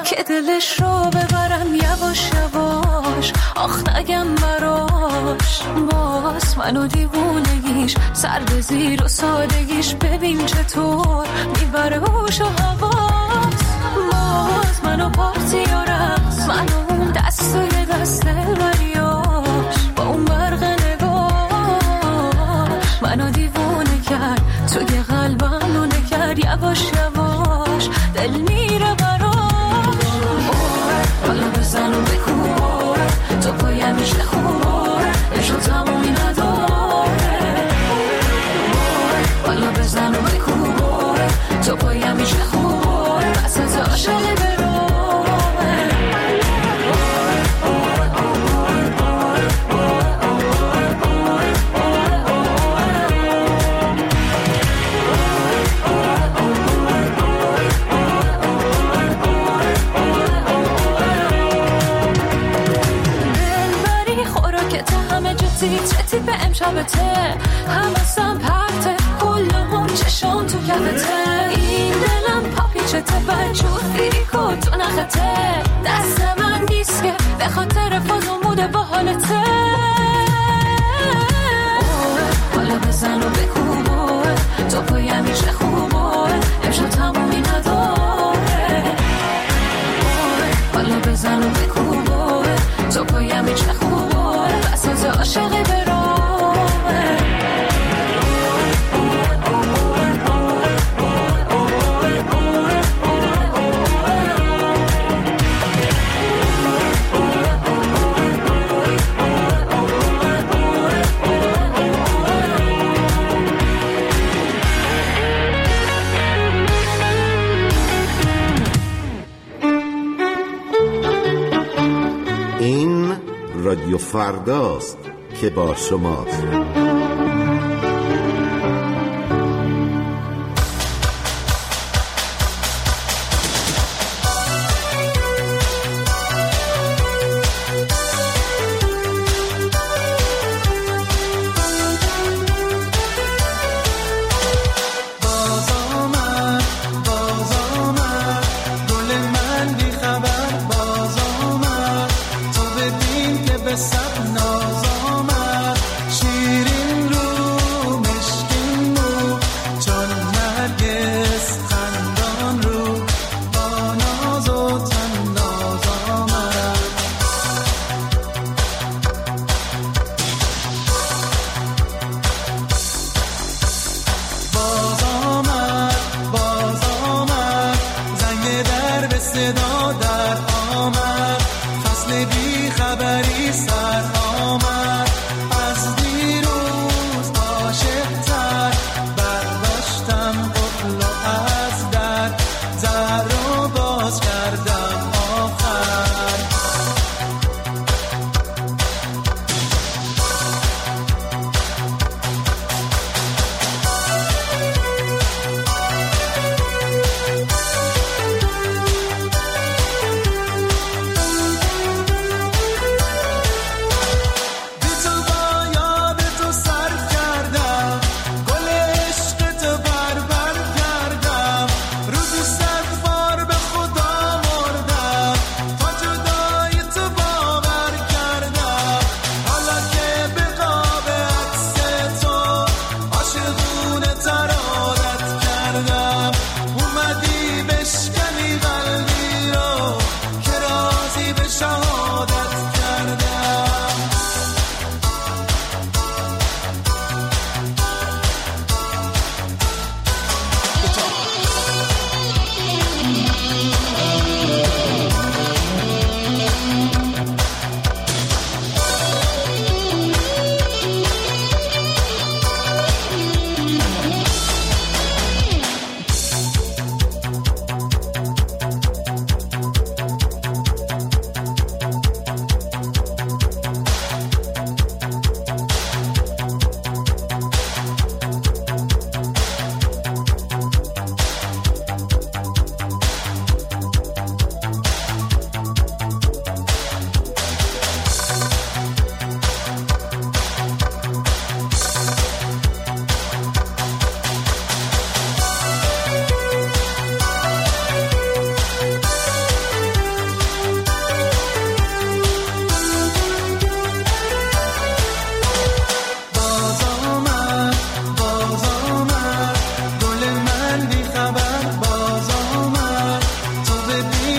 که دلش رو ببرم یواش یواش، آخ نگم براش. باز منو دیوونگیش سر به زیر و سادگیش، ببین چطور میبره هوش و حواس. باز منو پارتی و رقص، منو اون دست و یه دست دلبریاش، با اون برق نگاش منو دیوونه کرد، توی قلبم نونه کرد. یواش یواش دل میره براش. حالا بزن و بکن تو پایم میشه خوبه، عشق تمومی نداره. حالا بزن و بکن تو پایم میشه خوبه، بسات عاشق برو. چتی به امشبته، همسم پرته کلهم چشم تو کفته. این دلم پاپیچته بجور فیریکو تو نخته، دست من نیست که به خاطر فاز و موده با حالته. حالا بزن و بکوبه تو پایم میشه خوبه، امشب تمومی نداره. حالا بزن و بکوبه تو پایم میشه خوبه، بساز عاشق برامه. این رادیو فرداست که با شماست.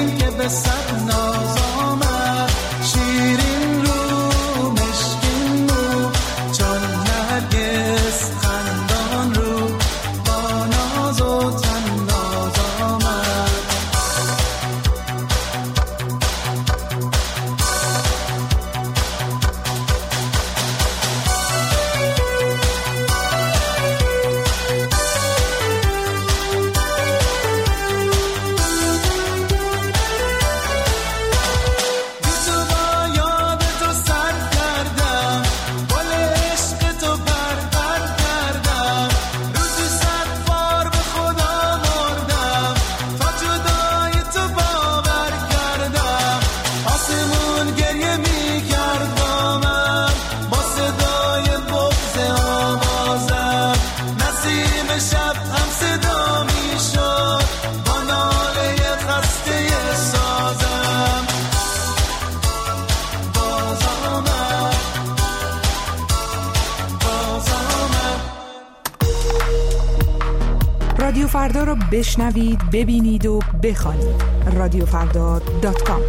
این که به صد ناز آمد، شیرین رو مشکین رو چون نرگس خندان رو با ناز و تناز آمد. رادیو فردا رو بشنوید، ببینید و بخوانید. رادیوفردا.com.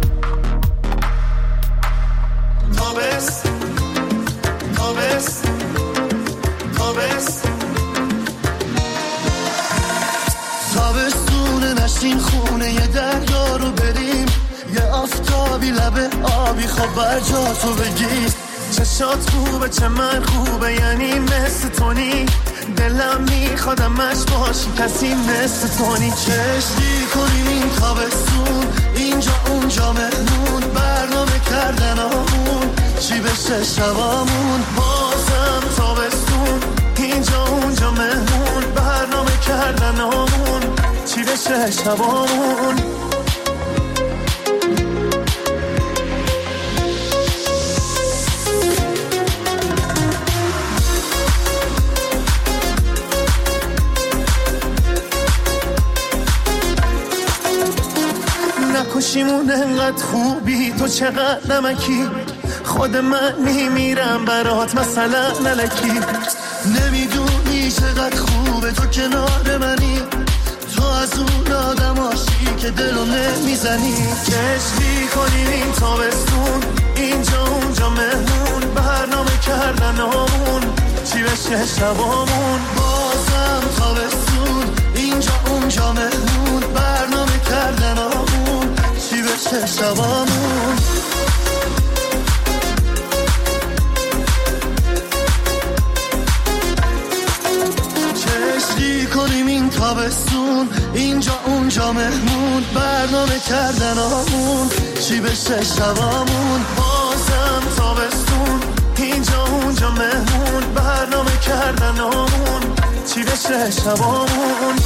تابستونه نشین خونه یه دریا رو بریم، یه آفتابی لبه آبی خب بر جا تو بگیر. چشات خوبه چه من خوبه یعنی مثل تونی، دلم میخوادمش باشی کسی مثل تونی. چشتی کنیم این تابستون اینجا اونجا مهمون، برنامه کردن آمون چی بشه شبامون. بازم تابستون اینجا اونجا مهمون، برنامه کردن آمون چی بشه شبامون. نکشیمون انقدر خوبی تو چقدر نمکی، خود من میمیرم برات مثلا نلکی. نمیدونی چقدر خوبه تو کنار منی، تو از اون آدماشی که دلو نمیزنی. کشتی کنیم این تابستون اینجا اونجا مهمون، برنامه کردن آمون چی بشه شبامون. بازم تابستون اینجا اونجا مهمون، برنامه کردن آمون چی بشه شبامون. چشتی کنیم این تابستون اینجا اونجا مهمون، برنامه کردن آمون چی بشه شبامون. بازم تابستون اینجا اونجا مهمون، برنامه کردن آمون چی بشه شبامون.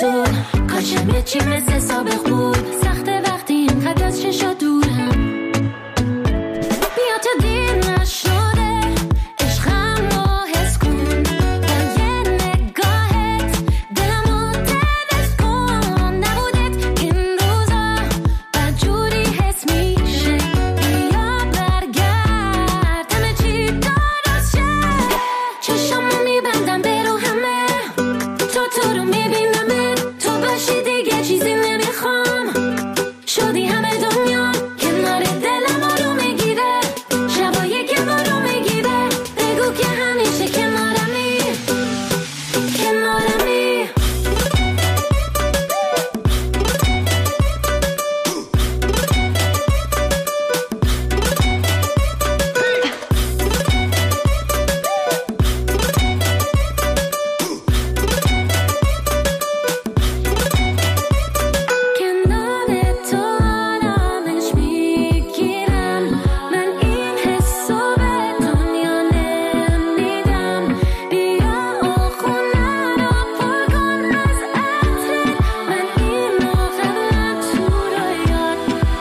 تو کاشم یه چی مثل سابق بود سخته وقتی اینقدر از چشا دورم بیا تا دیر نشده عشقم رو حس کن با یه نگاهت دلمو تنس کن نبودت این روزا بدجوری حس میشه بیا برگرد همه چی درست شه چشمو میبندم برو همه تو رو میبینم تو باشی دیگه چیزی نمیخوام شدی همه دنیا کنار دلم رو میگیره شبایی که ما رو میگیره بگو که همیشه کنارمی کنارمی کنار تو آرامش میگیرم من این حسو به دنیا نمیدم بیا و خونه رو پر کن از عطرت من این رو قبلا تو رویات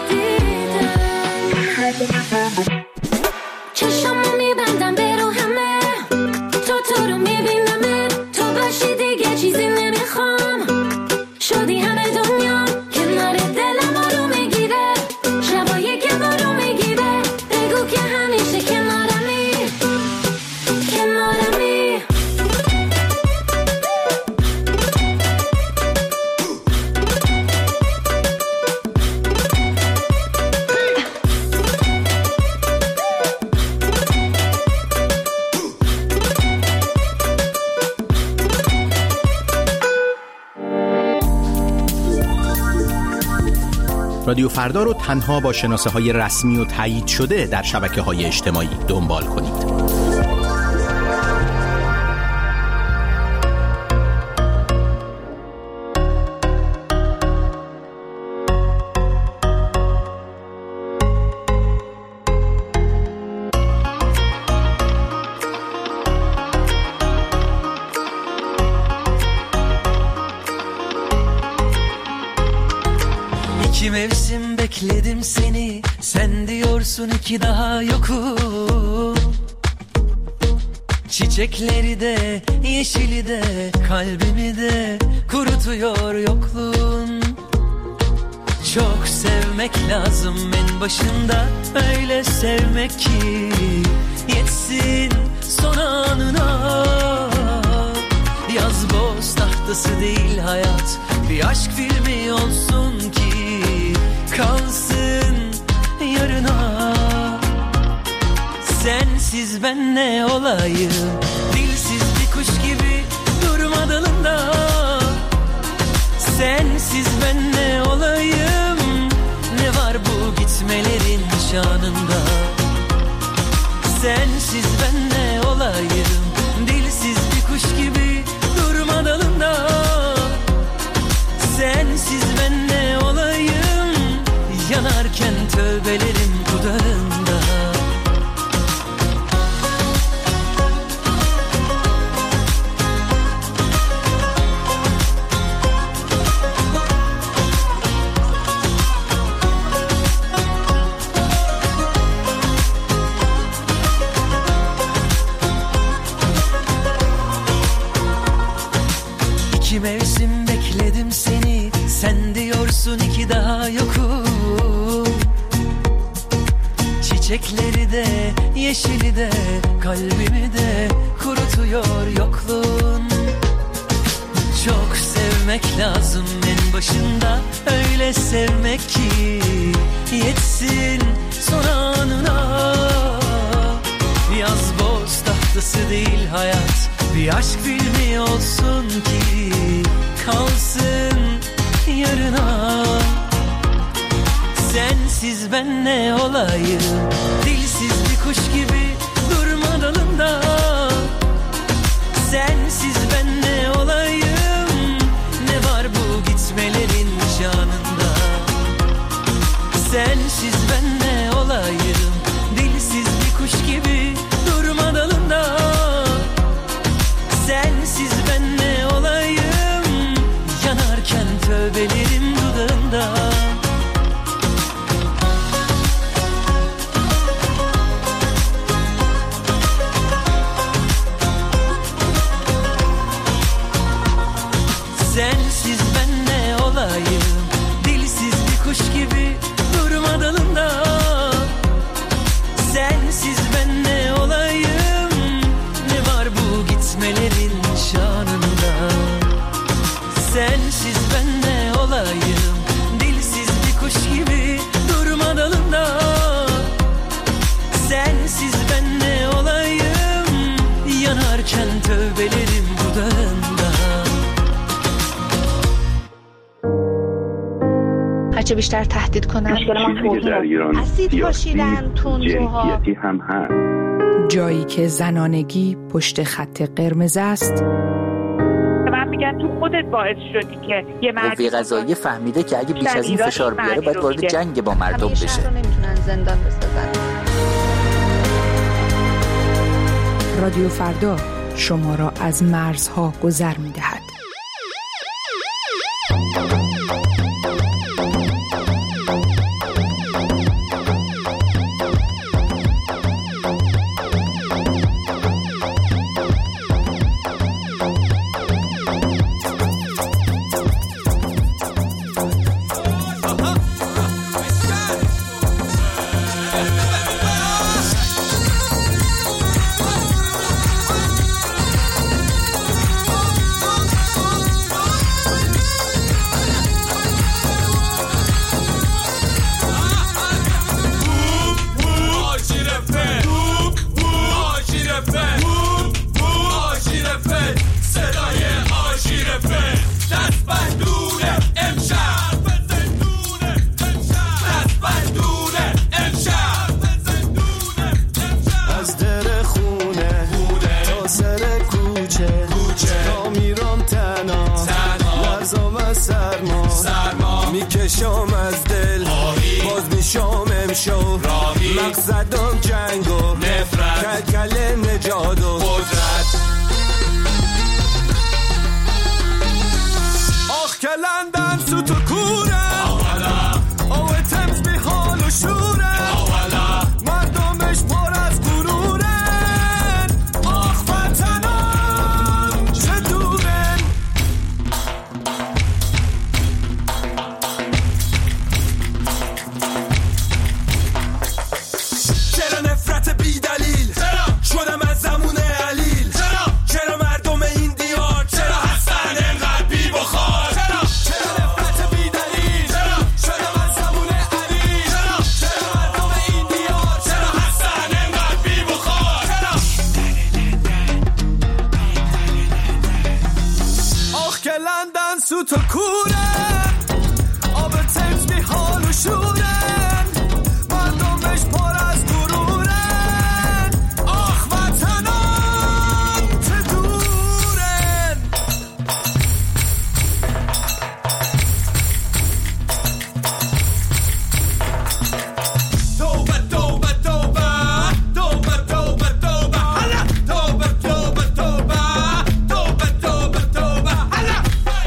دیدم چشمو میبندم برو همه تو رو میبینم تو باشی دیگه چیزی نمیخوام شدی همه دنیا کنار دلم رو میگیره شبایی که ما رو میگیره بگو که همیشه کنارمی کنارمی رادیو فردا رو تنها با شناسه‌های رسمی و تایید شده در شبکه‌های اجتماعی دنبال کنید. İki mevsim bekledim seni sen diyorsun ki daha yokum çiçekleri de yeşili de kalbimi de kurutuyor yokluğun çok sevmek lazım en başında öyle sevmek ki yetsin son anına yaz boz tahtası değil hayat bir aşk filmi olsun ki kalsın yarına sensiz ben ne olayım dilsiz bir kuş gibi durma dalında sensiz ben ne olayım ne var bu gitmelerin şanında sensiz ben ne olayım dilsiz bir kuş gibi durma dalında sensiz ben ne olayım yanarken tövbelerim dudağında İki mevsim bekledim seni sen diyorsun ki daha yokum çiçekleri de yeşili de kalbimi de kurutuyor yokluğun çok sevmek lazım en başında öyle sevmek ki yetsin son anına yaz boz tahtası değil hayat bir aşk filmi olsun ki kalsın yarına sensiz ben ne olayım dilsiz bir kuş gibi durma dalında sensiz ben ne olayım ne var bu gitmelerin şanında sensiz ben ne olayım dilsiz bir kuş gibi durma dalında sensiz ben ne olayım yanar ben ne olayım? Dilsiz bir kuş gibi durma dalında. Sensiz ben ne olayım? Ne var bu gitmelerin şanında? Sensiz ben ne olayım? Dilsiz bir kuş gibi durma dalında. Sensiz ben ne olayım? Yanarken tövbelerim dudağında. هرچه بیشتر تهدید کنن اسید پاشیدن تندروها هم هست. جایی که زنانگی پشت خط قرمز است. من میگن تو خودت باعث شدی که یه قوه قضاییه فهمیده که اگه بیش از این فشار بیاره باید وارد جنگ با مردم بشه. همیشه رو نمیتونن زندان بسازن. رادیو فردا شما را از مرزها گذر می‌دهد. میکشم از دل باز میشم امشو مقصدم جنگ و نفرت کل نجات و قدرت آخ کلندن سوت و کوره آوه تمز بی حال و شوره مردمش پر از غرورن آخ وطنم چه دورن چرا نفرت بی دلیل شدم از زمون علیل چرا مردم این دیار چرا هستن انقدر بی بخار چرا نفرت بی دلیل شدم از زمون علیل چرا مردم این دیار چرا هستن انقدر بی بخار آخ که لندن سوت و کورن آب تمز بی حال و شورن مردمش پر از غرورن آخ وطنم چه دورن توبه توبه توبه توبه توبه توبه هلا توبه توبه توبه توبه توبه توبه هلا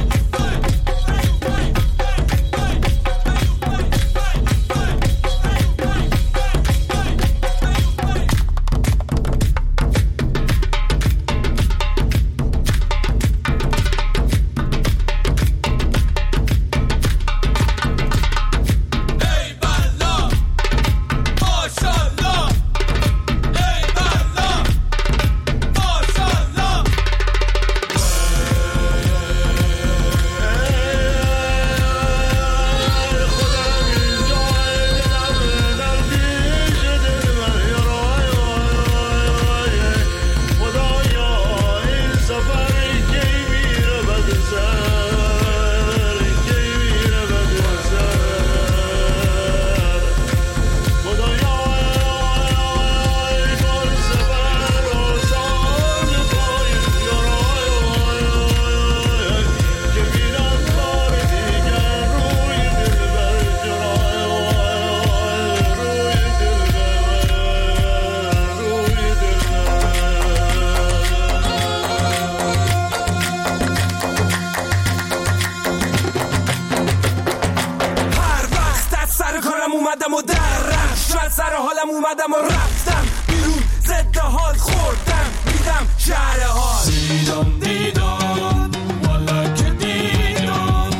ای بلا ماشاءالله ای بلا ماشاءالله هر وقت از سر کارم اومدم و درم شاید سر حالم اومدم و رفتم بیرون ضد حال خوردم دیدم شهر حال دیدم والا که دیدم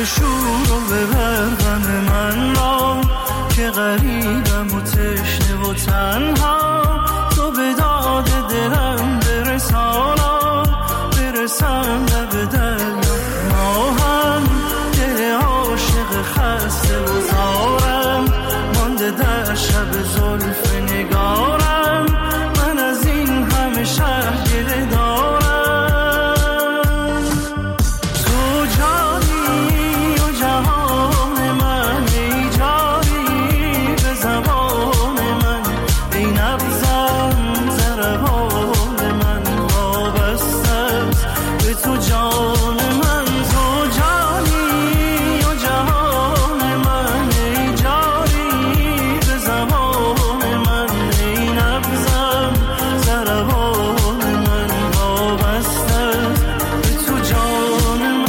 شور و ببر غم من را که غریبم و تشنه و تنها، تو به داد دلم برسانا، برسم لب دریا. ما هم دل عاشق خسته و زارم، مانده در شب زلف نگارم، من از این همه شهر گله دارم. تو جانی و جهان من، ای جاری به زبان من، ای نبضم ضربان من وابسته است به تو جان من. تو جانی و جهان من، ای جاری به زبان من، ای نبضم ضربان من وابسته است به تو جان من.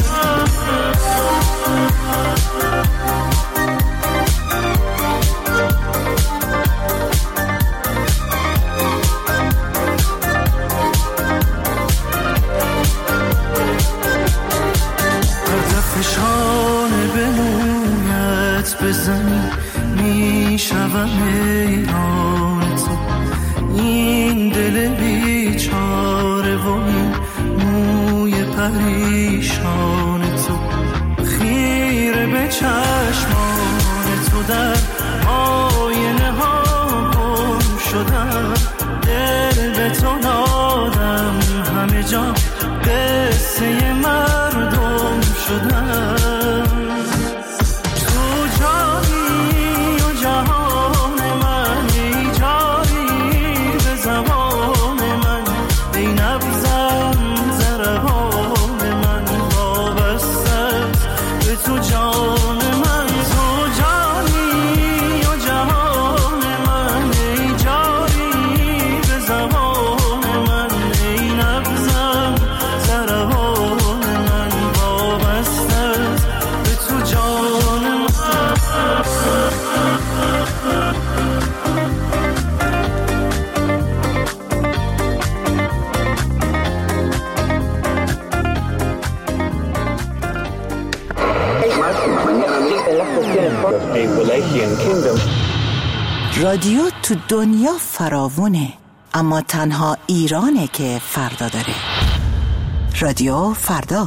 شانه به مویت بزنی میشوم حیران تو، این دل بیچاره و این موی پریشان تو، خیره به چشمان تو در آینه ها گم شدم، دل به تو دادم همه جا قصه مردم شدم. تو جانی و جهان من، ای جاری به زبان من، ای نبضم ضربان من وابسته است به تو جان من. تو جانی و جهان من، ای جاری به زبان من، ای نبضم ضربان من وابسته است به تو جان من. رادیو تو دنیا فراوونه، اما تنها ایرانه که فردا داره. رادیو فردا.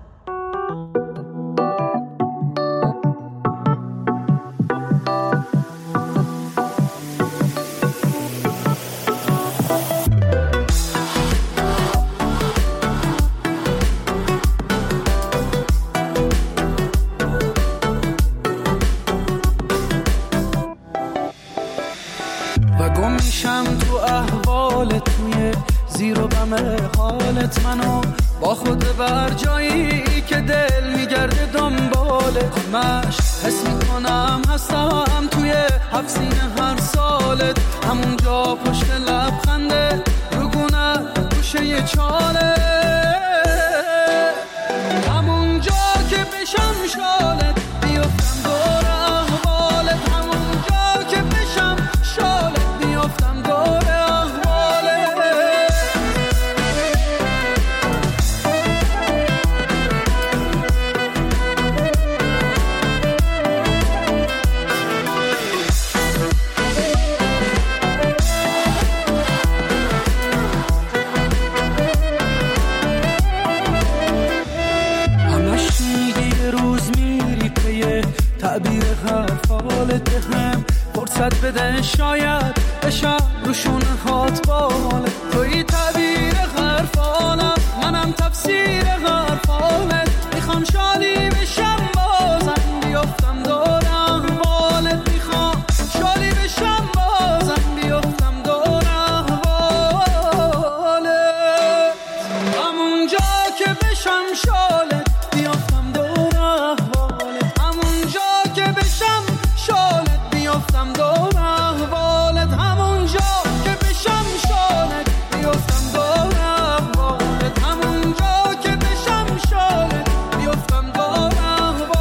و گم میشم تو احوالت، توی زیر و بم حالت، منو با خود بر جایی که دل میگرده دنبالت. حس میکنم هستم توی حفظین هر سالت، همونجا پشت لبخنده روگونه گوشه چاله، همونجا که بشم شالت بیفتم دور احوالت، همونجا که بشم شالت بیفتم دور احوالت. همش میگی یه روز میری پیه تعبیر حرفالت، هم فرصت بده شاید بشم روشون هات بالت. توی تعبیر حرفالم، منم تفسیر حرفالت، میخوام شالی بشم بازم بیفتم دور احوالت، میخوام شالی بشم بازم بیفتم دور احوالت، همونجا که بشم شالت بیفتم دور احوالت، همونجا که بشم شالت بیفتم دور احوالت، همونجا که بشم شالت بیفتم دور احوالت، همونجا که بشم شالت بیفتم دور احوالت.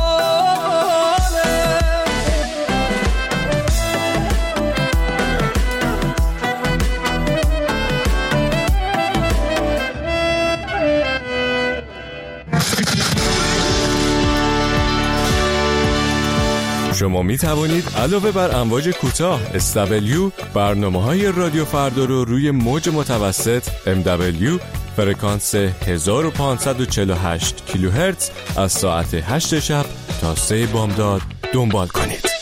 شما می توانید علاوه بر امواج کوتاه SW برنامه‌های رادیو فردا رو روی موج متوسط MW فرکانس 1548 کیلوهرتز از ساعت 8 شب تا 3 بامداد دنبال کنید.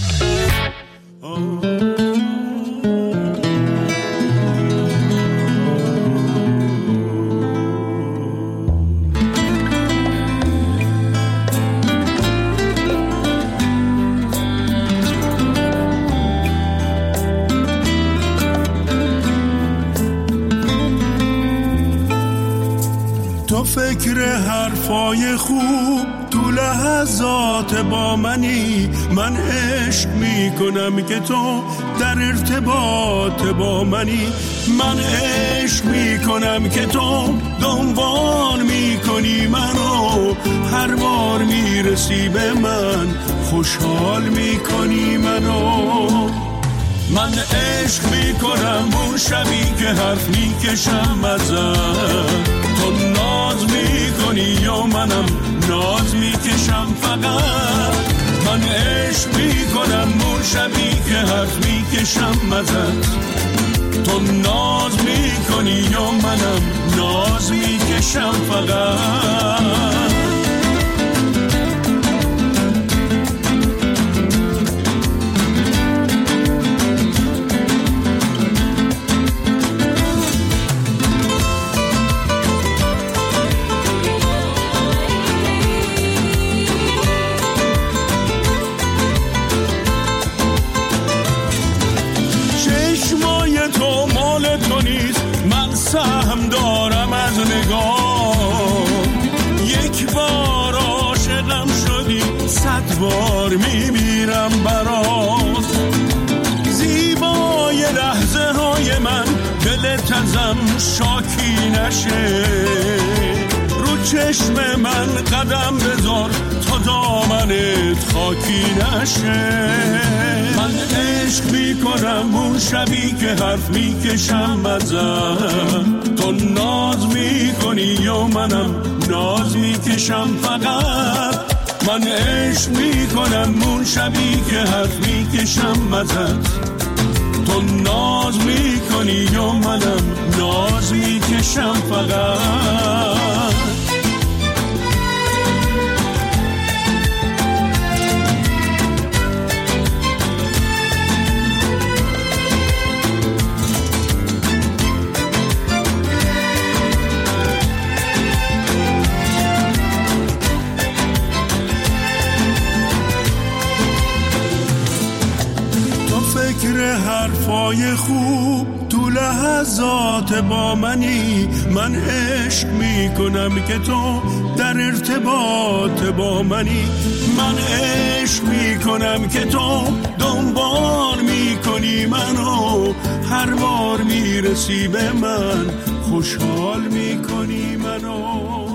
تو فکر حرفای خوب تو لحظات با منی، من عشق میکنم که تو در ارتباط با منی، من عشق میکنم که تو دنبال میکنی منو، هر بار میرسی به من خوشحال میکنی منو. من عشق میکنم اون شبی که حرف میکشم ازت، تو ناز میکنی یا منم ناز میکشم فقط. من عشق میکنم اون شبی که حرف میکشم ازت، تو ناز میکنی یا منم ناز میکشم فقط. سهم دارم از نگاه، یک بار عاشقم شدی 100 بار میمیرم برات. زیبای لحظه های من دلت ازم شاکی نشه، رو چشم من قدم بذار تا دامنت خاکی نشه. من عشق میکنم اون شبی که حرف میکشم ازت، تو ناز میکنی یا منم ناز میکشم فقط. من عشق میکنم اون شبی که حرف میکشم ازت، تو ناز میکنی یا منم ناز میکشم فقط. فکر حرفای خوب تو لحظات با منی، من عشق میکنم که تو در ارتباط با منی، من عشق میکنم که تو دنبال میکنی منو، هر بار میرسی به من خوشحال میکنی منو.